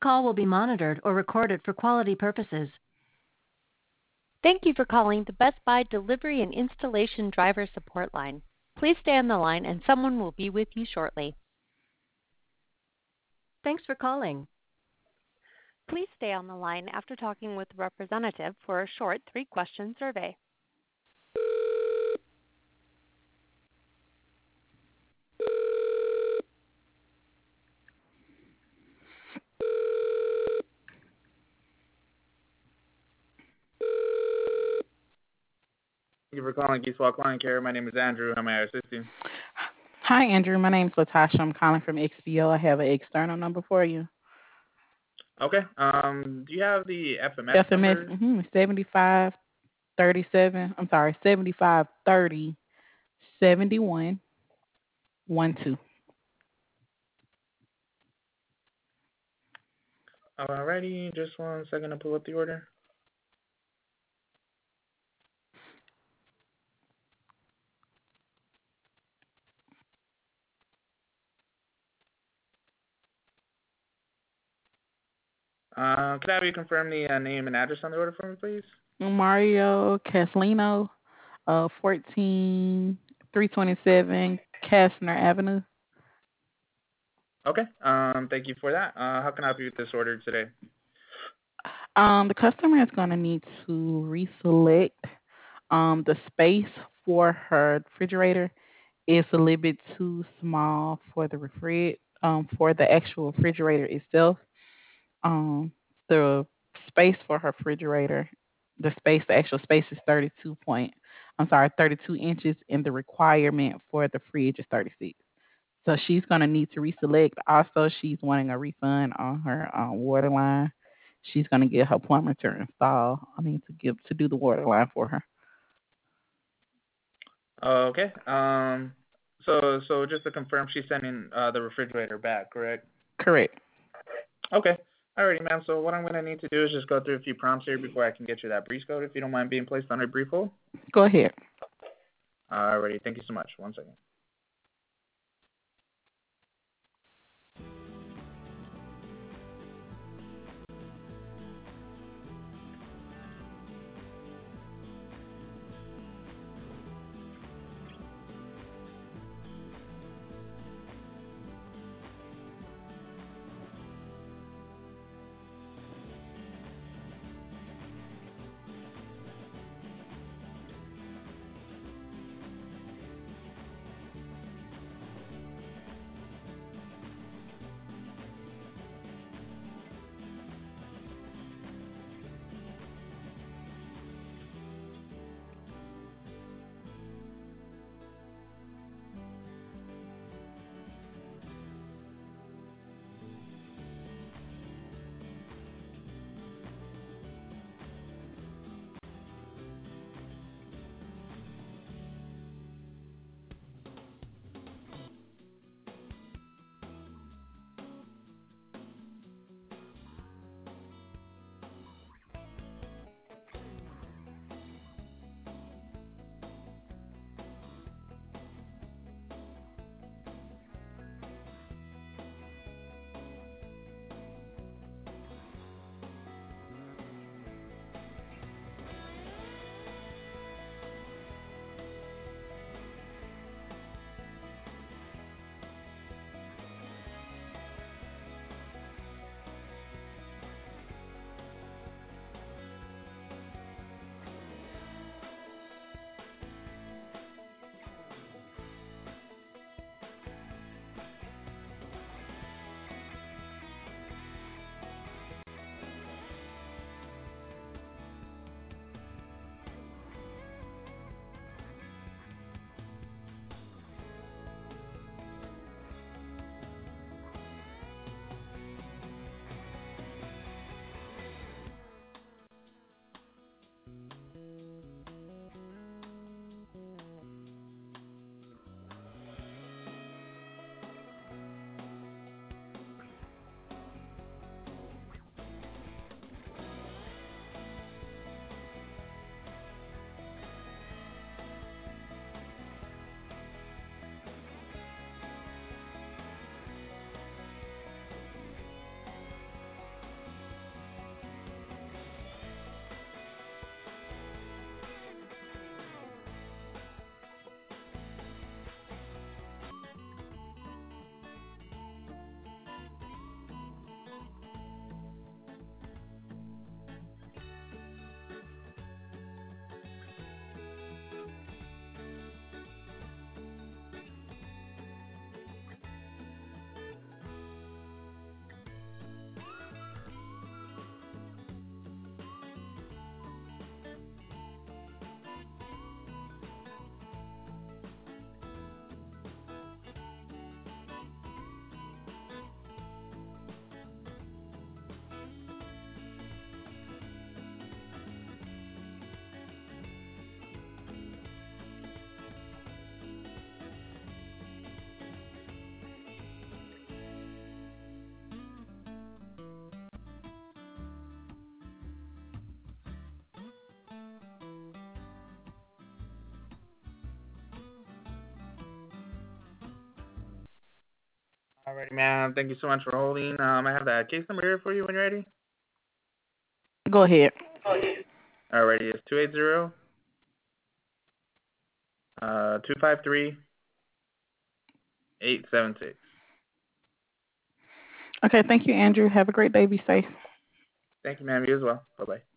call will be monitored or recorded for quality purposes. Thank you for calling the Best Buy Delivery and Installation Driver Support Line. Please stay on the line and someone will be with you shortly. Thanks for calling. Please stay on the line after talking with the representative for a short 3-question survey. Thank you for calling Geese Walk Line Care. My name is Andrew. How may I assist you? Hi, Andrew. My name's Latasha. I'm calling from XBO. I have an external number for you. Okay. Do you have the FMS number? 7537. I'm sorry, 7530 71 12. Alrighty, just 1 second to pull up the order. Could I have you confirm the name and address on the order for me, please? Mario Caslino, 14327 Kastner Avenue. Okay. Thank you for that. How can I help you with this order today? The customer is going to need to reselect the space for her refrigerator. It's a little bit too small for the for the actual refrigerator itself. The space for her refrigerator, the actual space is 32 inches, and the requirement for the fridge is 36. So she's gonna need to reselect. Also, she's wanting a refund on her water line. She's gonna get her plumber to to do the water line for her. Okay. So just to confirm, she's sending the refrigerator back, correct? Correct. Okay. Alrighty, ma'am. So what I'm going to need to do is just go through a few prompts here before I can get you that breeze code, if you don't mind being placed on a brief hold. Go ahead. Alrighty. Thank you so much. 1 second. Alrighty, ma'am. Thank you so much for holding. I have that case number here for you when you're ready. Go ahead. Alrighty, it's 280 253 876. Okay, thank you, Andrew. Have a great day. Be safe. Thank you, ma'am. You as well. Bye-bye.